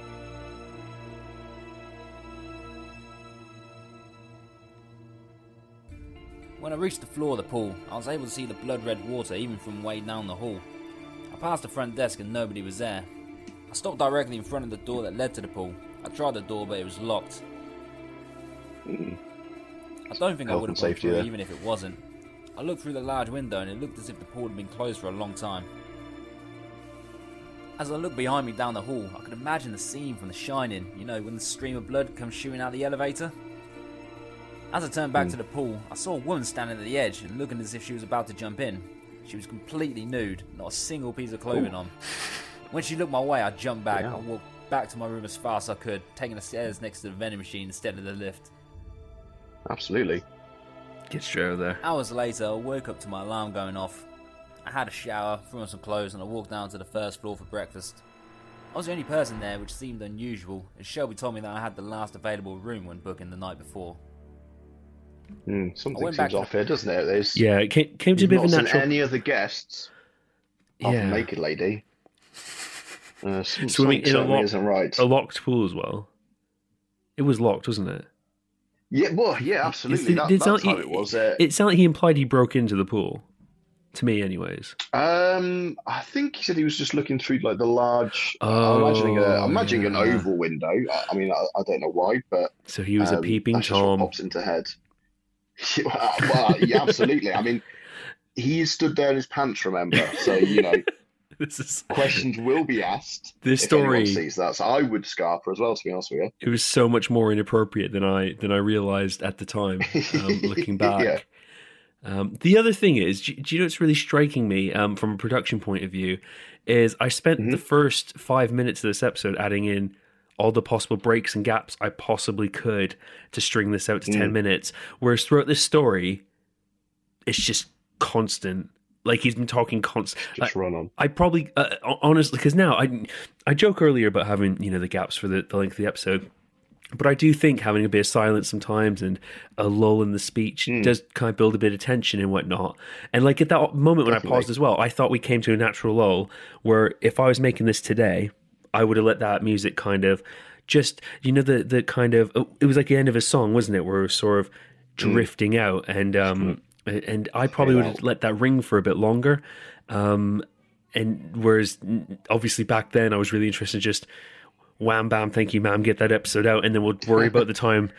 When I reached the floor of the pool, I was able to see the blood-red water even from way down the hall. I passed the front desk and nobody was there. I stopped directly in front of the door that led to the pool. I tried the door, but it was locked. I don't think I would have gone through even if it wasn't. I looked through the large window and it looked as if the pool had been closed for a long time. As I looked behind me down the hall, I could imagine the scene from The Shining, when the stream of blood comes shooting out the elevator. As I turned back to the pool, I saw a woman standing at the edge and looking as if she was about to jump in. She was completely nude, not a single piece of clothing on. When she looked my way, I jumped back and walked back to my room as fast as I could, taking the stairs next to the vending machine instead of the lift. Absolutely. Get straight out of there. Hours later, I woke up to my alarm going off. I had a shower, threw on some clothes, and I walked down to the first floor for breakfast. I was the only person there, which seemed unusual, as Shelby told me that I had the last available room when booking the night before. Something seems off here, doesn't it? It came to a bit of a natural... any other guests of the naked lady. Swimming in isn't right. A locked pool as well. It was locked, wasn't it? Yeah, well, yeah, absolutely. That's how it was. It sounded like he implied he broke into the pool. To me, anyways. I think he said he was just looking through like the large. I'm imagining an oval window. I mean, I don't know why, but so he was a peeping Tom. Pops into head. Well, yeah, absolutely. I mean, he stood there in his pants. Remember, so questions will be asked. This story sees that, so I would scarper as well. To be honest with you, it was so much more inappropriate than I realized at the time. Looking back. The other thing is, do you know what's really striking me from a production point of view is I spent the first 5 minutes of this episode adding in all the possible breaks and gaps I possibly could to string this out to 10 minutes, whereas throughout this story, it's just constant. Like he's been talking constant. Just run on. I probably, honestly, because now I joke earlier about having the gaps for the length of the episode. But I do think having a bit of silence sometimes and a lull in the speech does kind of build a bit of tension and whatnot. And like at that moment when I paused as well, I thought we came to a natural lull where if I was making this today, I would have let that music kind of just, the kind of, it was like the end of a song, wasn't it? Where it was sort of drifting out. And I probably would have let that ring for a bit longer. And whereas obviously back then I was really interested in just, wham bam, thank you, ma'am, get that episode out, and then we'll worry about the time.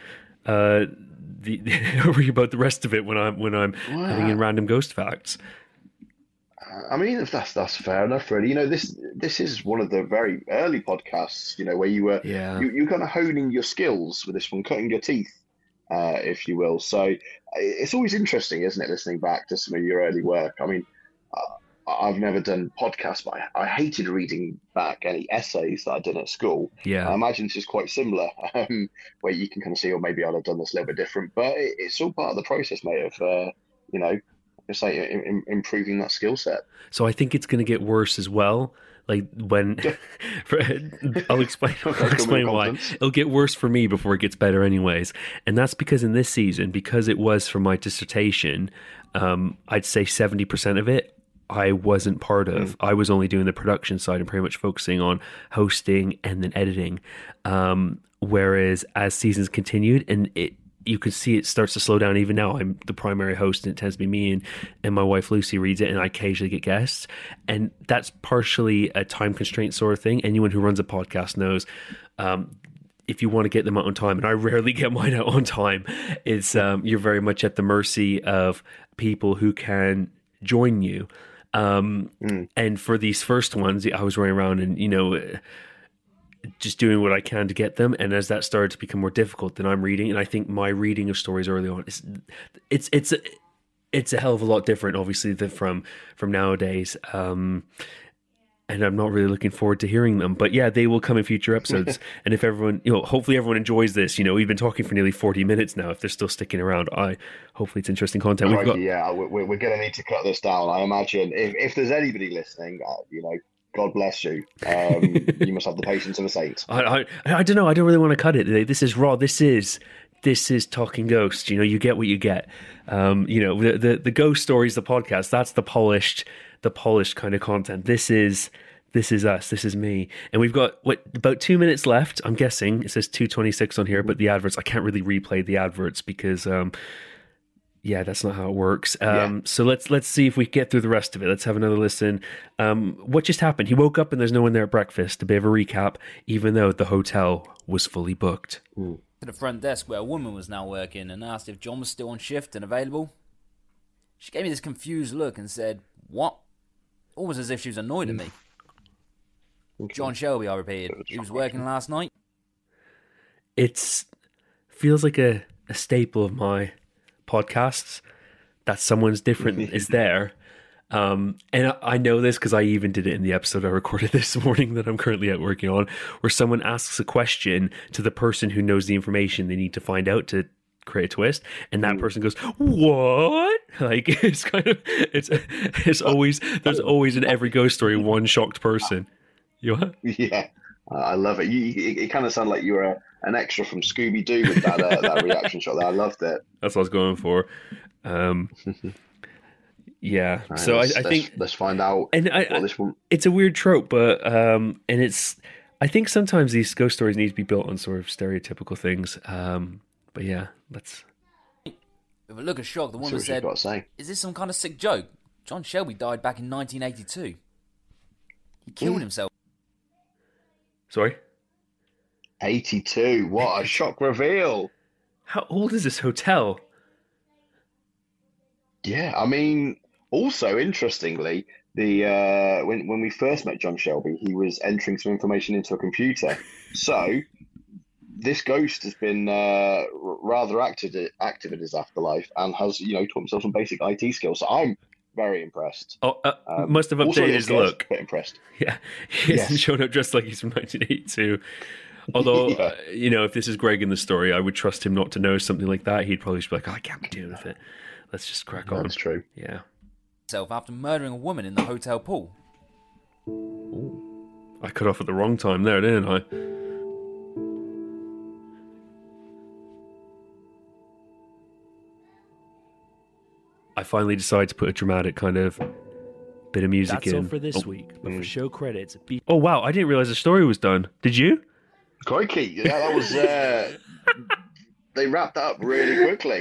Worry about the rest of it when I'm adding in random ghost facts. I mean, if that's fair enough, really. This is one of the very early podcasts. Where you were you kind of honing your skills with this one, cutting your teeth. if you will. So it's always interesting, isn't it, listening back to some of your early work? I mean, I've never done podcasts, but I hated reading back any essays that I did at school. Yeah. I imagine this is quite similar, where you can kind of see, or maybe I'd have done this a little bit different, but it's all part of the process, mate, of, just like improving that skill set. So I think it's going to get worse as well. Like when I'll explain why. It'll get worse for me before it gets better anyways. And that's because in this season, because it was for my dissertation, I'd say 70% of it I wasn't part of. I was only doing the production side and pretty much focusing on hosting and then editing. Whereas as seasons continued, and you can see it starts to slow down. Even now, I'm the primary host, and it tends to be me and my wife Lucy reads it, and I occasionally get guests. And that's partially a time constraint sort of thing. Anyone who runs a podcast knows if you want to get them out on time, and I rarely get mine out on time, it's you're very much at the mercy of people who can join you. And for these first ones, I was running around and, just doing what I can to get them. And as that started to become more difficult, then I'm reading. And I think my reading of stories early on, it's a hell of a lot different, obviously, than from nowadays. And I'm not really looking forward to hearing them, but yeah, they will come in future episodes. And if everyone, hopefully everyone enjoys this, we've been talking for nearly 40 minutes now. If they're still sticking around, hopefully it's interesting content. We're going to need to cut this down. I imagine if there's anybody listening, God bless you. You must have the patience of a saint. I don't know. I don't really want to cut it. This is raw. This is Talking Ghost. You get what you get. The ghost stories, the podcast, that's the polished kind of content. This is us. This is me. And we've got about 2 minutes left. I'm guessing it says 2:26 on here, but the adverts, I can't really replay the adverts because that's not how it works. So let's see if we get through the rest of it. Let's have another listen. What just happened? He woke up and there's no one there at breakfast. A bit of a recap, even though the hotel was fully booked. To the front desk where a woman was now working and asked if John was still on shift and available. She gave me this confused look and said, "What?" Almost as if she was annoyed at me. John Shelby, I repeated. He was working last night. It feels like a staple of my podcasts that someone's different is there. And I know this because I even did it in the episode I recorded this morning that I'm currently out working on, where someone asks a question to the person who knows the information they need to find out to create a twist, and that person goes, "What?" Like it's always there's always in every ghost story one shocked person. You what? Yeah, I love it. It kind of sounded like you were an extra from Scooby Doo with that reaction shot. I loved it. That's what I was going for. Yeah. Right, so I think let's find out. And what this one. It's a weird trope, but and it's. I think sometimes these ghost stories need to be built on sort of stereotypical things. But yeah, let's. With a look of shock, the woman said, "Is this some kind of sick joke? John Shelby died back in 1982. He killed himself." Sorry? 82. What a shock reveal. How old is this hotel? Yeah, I mean, also interestingly, the when we first met John Shelby, he was entering some information into a computer. So this ghost has been rather active in his afterlife and has, taught himself some basic IT skills. So I'm very impressed. Must have updated his look. Bit impressed. Yeah, he hasn't shown up dressed like he's from 1982. Although, if this is Greg in the story, I would trust him not to know something like that. He'd probably just be like, "Oh, I can't be dealing with it. Let's just crack on." That's true. Yeah. After murdering a woman in the hotel pool. Ooh. I cut off at the wrong time there, didn't I? I finally decided to put a dramatic kind of bit of music in. That's all for this week. But for show credits, oh wow! I didn't realize the story was done. Did you? Crikey! Yeah, that was. They wrapped that up really quickly.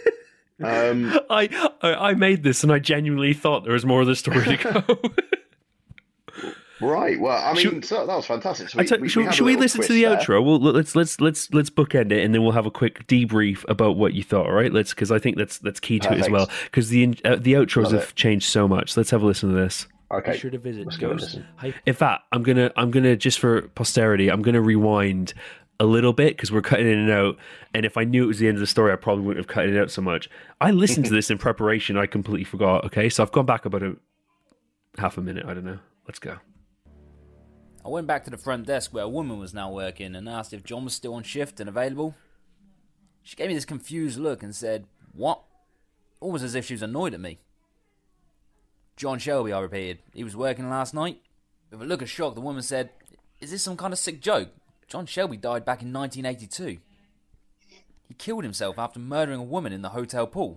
I made this, and I genuinely thought there was more of the story to go. Right. Well, I mean, that was fantastic. So should we listen to the outro? Well, let's bookend it, and then we'll have a quick debrief about what you thought. All right, because I think that's key to it as well. Because the outros have changed so much. Let's have a listen to this. Okay. Be sure to visit Ghost. In fact, I'm gonna just for posterity, I'm gonna rewind a little bit because we're cutting in and out. And if I knew it was the end of the story, I probably wouldn't have cut it out so much. I listened to this in preparation. I completely forgot. Okay, so I've gone back about half a minute. I don't know. Let's go. I went back to the front desk where a woman was now working and asked if John was still on shift and available. She gave me this confused look and said, "What?" Almost as if she was annoyed at me. "John Shelby," I repeated. "He was working last night?" With a look of shock, the woman said, "Is this some kind of sick joke? John Shelby died back in 1982. He killed himself after murdering a woman in the hotel pool."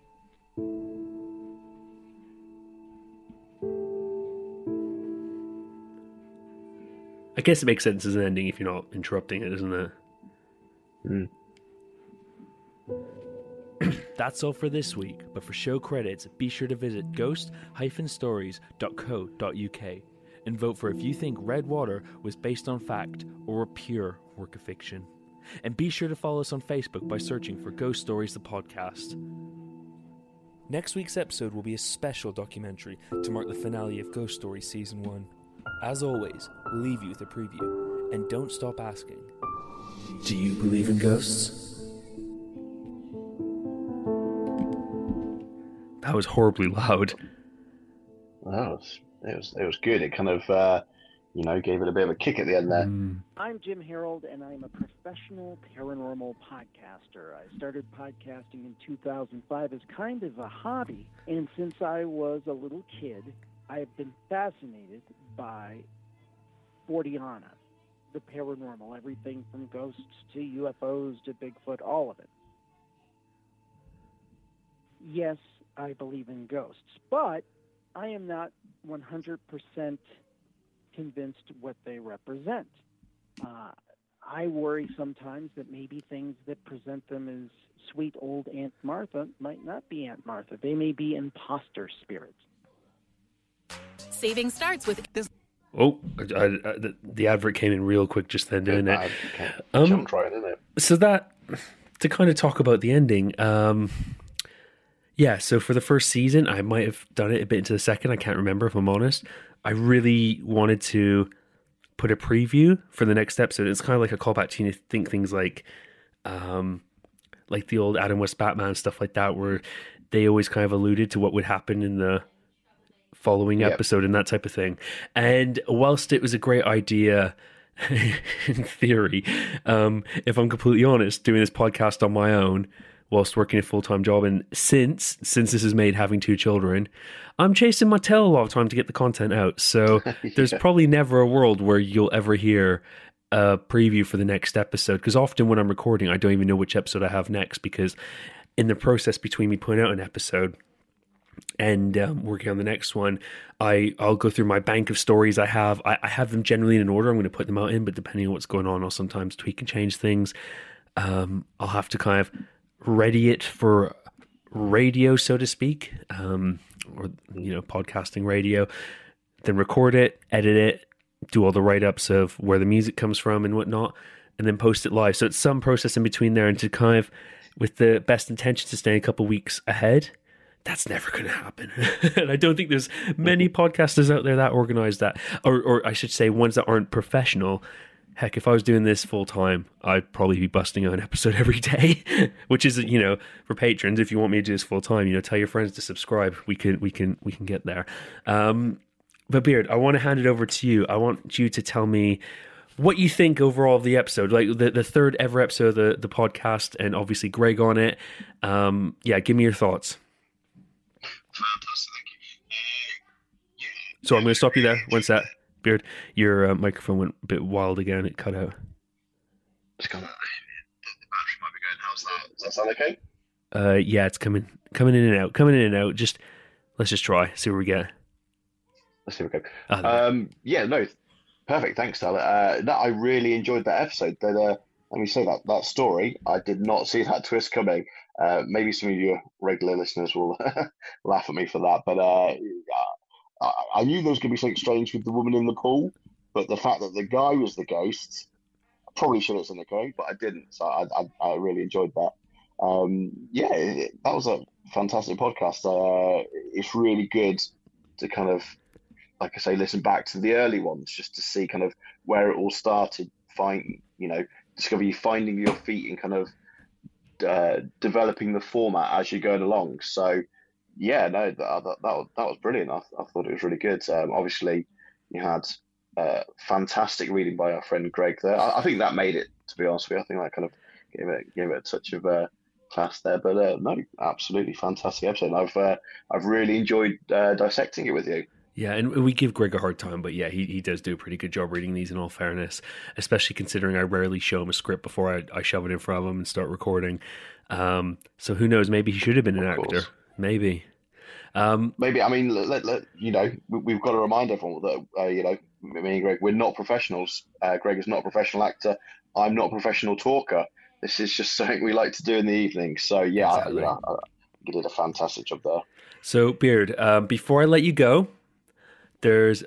I guess it makes sense as an ending if you're not interrupting it, doesn't it? Mm. That's all for this week, but for show credits, be sure to visit ghost-stories.co.uk and vote for if you think Red Water was based on fact or a pure work of fiction. And be sure to follow us on Facebook by searching for Ghost Stories the Podcast. Next week's episode will be a special documentary to mark the finale of Ghost Stories Season 1. As always, we'll leave you with a preview, and don't stop asking, do you believe in ghosts? That was horribly loud. Oh, it was good. It kind of gave it a bit of a kick at the end there. I'm Jim Harold, and I'm a professional paranormal podcaster. I started podcasting in 2005 as kind of a hobby, and since I was a little kid, I've been fascinated by Forteana, the paranormal, everything from ghosts to UFOs to Bigfoot, all of it. Yes, I believe in ghosts, but I am not 100% convinced what they represent. I worry sometimes that maybe things that present them as sweet old Aunt Martha might not be Aunt Martha. They may be imposter spirits. Saving starts with this. Oh, the advert came in real quick just then, didn't it? Jump right in it. So that, to kind of talk about the ending, yeah, so for the first season, I might have done it a bit into the second. I can't remember, if I'm honest. I really wanted to put a preview for the next episode. It's kind of like a callback to think things like the old Adam West Batman, stuff like that, where they always kind of alluded to what would happen in the following episode and that type of thing. And whilst it was a great idea in theory, if I'm completely honest, doing this podcast on my own whilst working a full-time job, and since this is made having 2 children, I'm chasing my tail a lot of time to get the content out. So there's probably never a world where you'll ever hear a preview for the next episode, because often when I'm recording, I don't even know which episode I have next, because in the process between me putting out an episode and working on the next one, I'll go through my bank of stories I have. I have them generally in an order I'm going to put them out in, but depending on what's going on, I'll sometimes tweak and change things. I'll have to kind of ready it for radio, so to speak, or podcasting radio, then record it, edit it, do all the write-ups of where the music comes from and whatnot, and then post it live. So it's some process in between there, and to kind of, with the best intention to stay a couple weeks ahead, that's never going to happen. And I don't think there's many podcasters out there that organize that, or I should say ones that aren't professional. Heck, if I was doing this full time, I'd probably be busting out an episode every day, which is, for patrons, if you want me to do this full time, tell your friends to subscribe. We can get there. But Beard, I want to hand it over to you. I want you to tell me what you think overall of the episode, like the third ever episode of the podcast, and obviously Greg on it. Give me your thoughts. Fantastic, thank you. So I'm going to stop you there. One sec. Beard, your microphone went a bit wild again. It cut out. It's gone out. The battery might be going. How's that? Does that sound okay? Yeah, it's coming in and out. Let's just try. See where we get. Let's see where we go. Perfect. Thanks, Tyler. I really enjoyed that episode. Let me say that story, I did not see that twist coming. Maybe some of your regular listeners will laugh at me for that, but I knew there was going to be something strange with the woman in the pool, but the fact that the guy was the ghost, I probably should have seen it coming, but I didn't. So I really enjoyed that. That was a fantastic podcast. It's really good to kind of, like I say, listen back to the early ones just to see kind of where it all started. discover you finding your feet and kind of developing the format as you're going along. So yeah, no, that was brilliant. I thought it was really good. Obviously, you had fantastic reading by our friend Greg there. I think that made it. To be honest with you, I think that kind of gave it a touch of class there. But no, absolutely fantastic episode. I've really enjoyed dissecting it with you. Yeah, and we give Greg a hard time, but yeah, he does do a pretty good job reading these in all fairness, especially considering I rarely show him a script before I shove it in front of him and start recording. So who knows, maybe he should have been an actor. Maybe. Maybe, I mean, we've got to remind everyone that, me and Greg, we're not professionals. Greg is not a professional actor. I'm not a professional talker. This is just something we like to do in the evening. So yeah, Exactly. You did a fantastic job there. So Beard, before I let you go, there's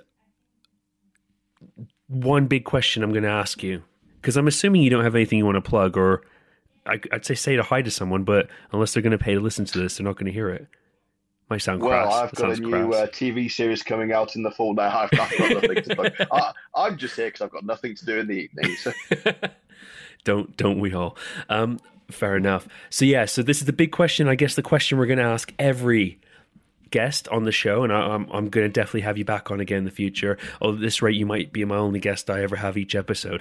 one big question I'm going to ask you, because I'm assuming you don't have anything you want to plug, or I'd say to hi to someone, but unless they're going to pay to listen to this, they're not going to hear it. Might sound crass. Well, I've got a new TV series coming out in the fall now. I've got nothing to plug. I'm just here because I've got nothing to do in the evening. So. Don't we all? Fair enough. So yeah, so this is the big question. I guess the question we're going to ask every guest on the show, and I'm going to definitely have you back on again in the future. Oh, at this rate, you might be my only guest I ever have each episode.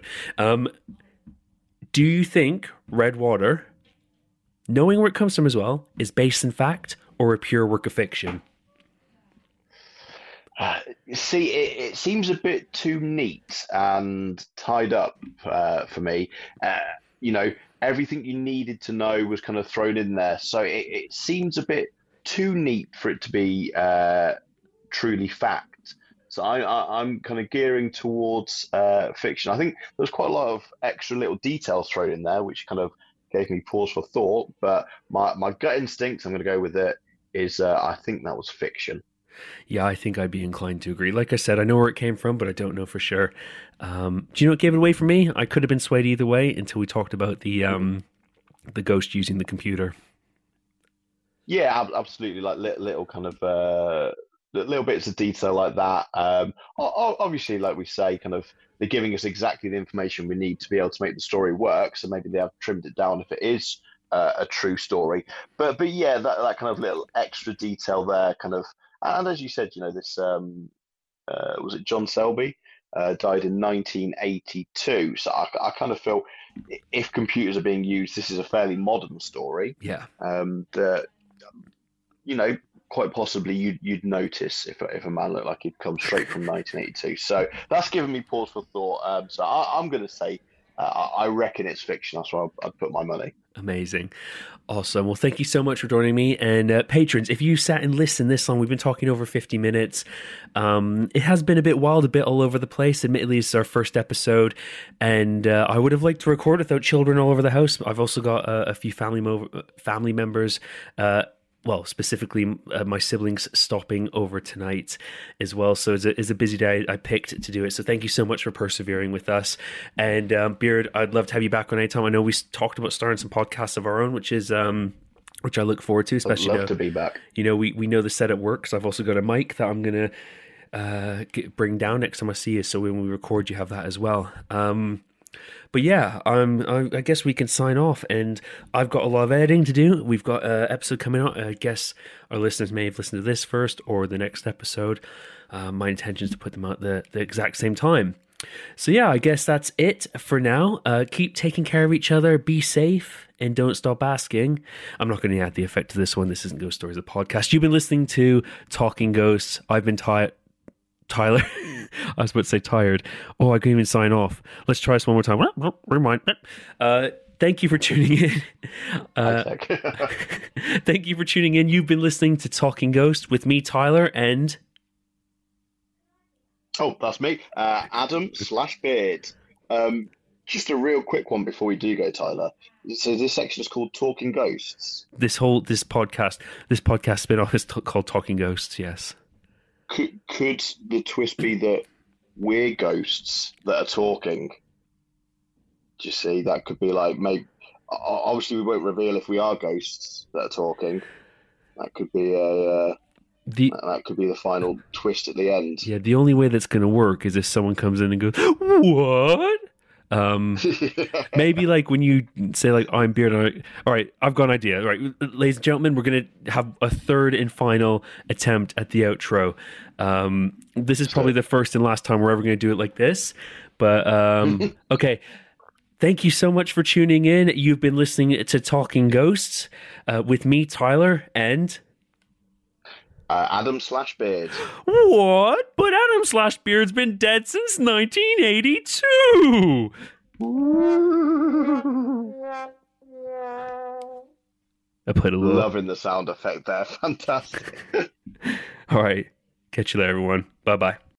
Do you think Red Water, knowing where it comes from as well, is based in fact or a pure work of fiction? See, it seems a bit too neat and tied up for me. Everything you needed to know was kind of thrown in there. So it seems a bit too neat for it to be truly fact. So I'm kind of gearing towards fiction. I think there's quite a lot of extra little details thrown in there, which kind of gave me pause for thought. But my gut instinct, I'm going to go with it, is I think that was fiction. Yeah, I think I'd be inclined to agree. Like I said, I know where it came from, but I don't know for sure. Do you know what gave it away for me? I could have been swayed either way until we talked about the ghost using the computer. Yeah, absolutely. Like little kind of little bits of detail like that. Obviously, like we say, kind of they're giving us exactly the information we need to be able to make the story work. So maybe they have trimmed it down if it is a true story. But yeah, that kind of little extra detail there, kind of. And as you said, this was it John Selby died in 1982. So I kind of feel if computers are being used, this is a fairly modern story. Yeah. That quite possibly you'd notice if a man looked like he'd come straight from 1982. So that's given me pause for thought. So I'm going to say I reckon it's fiction. That's where I'd put my money. Amazing. Awesome. Well, thank you so much for joining me. And patrons, if you sat and listened this long, we've been talking over 50 minutes. It has been a bit wild, a bit all over the place. Admittedly, it's our first episode. And I would have liked to record without children all over the house. I've also got a few family members, specifically my siblings stopping over tonight as well. So it's a busy day I picked to do it. So thank you so much for persevering with us. And Beard, I'd love to have you back on anytime. I know we talked about starting some podcasts of our own, which I look forward to, especially I'd love to be back. We know the setup works. I've also got a mic that I'm going to bring down next time I see you. So when we record, you have that as well. But yeah, I guess we can sign off, and I've got a lot of editing to do. We've got an episode coming out. I guess our listeners may have listened to this first or the next episode. My intention is to put them out the exact same time. So yeah, I guess that's it for now. Keep taking care of each other, be safe, and don't stop asking. I'm not going to add the effect to this one. This isn't Ghost Stories, the podcast. You've been listening to Talking Ghosts. I've been Tyler. I was about to say tired. Oh, I couldn't even sign off. Let's try this one more time. Rewind. Thank you for tuning in. Thank you for tuning in. You've been listening to Talking Ghost with me, Tyler, and... Oh, that's me, Adam/Beard. Just a real quick one before we do go, Tyler. So this section is called Talking Ghosts. This podcast spin-off is called Talking Ghosts, yes. Could the twist be that we're ghosts that are talking? Do you see? That could be like, maybe. Obviously, we won't reveal if we are ghosts that are talking. That could be that could be the final twist at the end. Yeah, the only way that's going to work is if someone comes in and goes, "What?" Maybe like when you say like I'm Beard. All right, I've got an idea. All right, ladies and gentlemen, we're gonna have a third and final attempt at the outro. This is probably the first and last time we're ever gonna do it like this. But okay. Thank you so much for tuning in. You've been listening to Talking Ghosts with me, Tyler, and Adam/Beard. What? But Adam/Beard's been dead since 1982. I played a little. Loving the sound effect there. Fantastic. All right. Catch you later, everyone. Bye-bye.